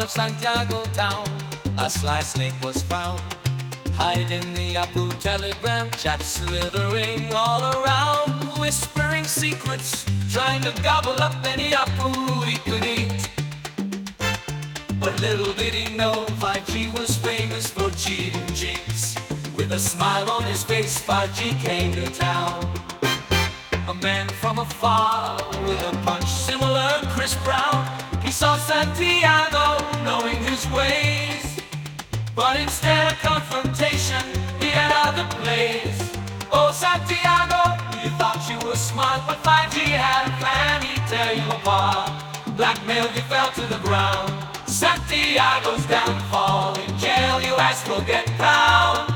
of Santiago town, a sly snake was found. Hide in the Apu telegram chat, slithering all around, whispering secrets, trying to gobble up any Apu he could eat. But little did he know 5G was famous for cheating jinx. With a smile on his face, 5G came to town. A man from afar with a punch similar Chris Brown. He saw Santiago knowing his ways, but instead of confrontation, he had other plays. Oh Santiago, you thought you were smart, but 5G had a plan, he'd tear you apart. Blackmailed, you fell to the ground. Santiago's downfall, in jail you asked will get pound.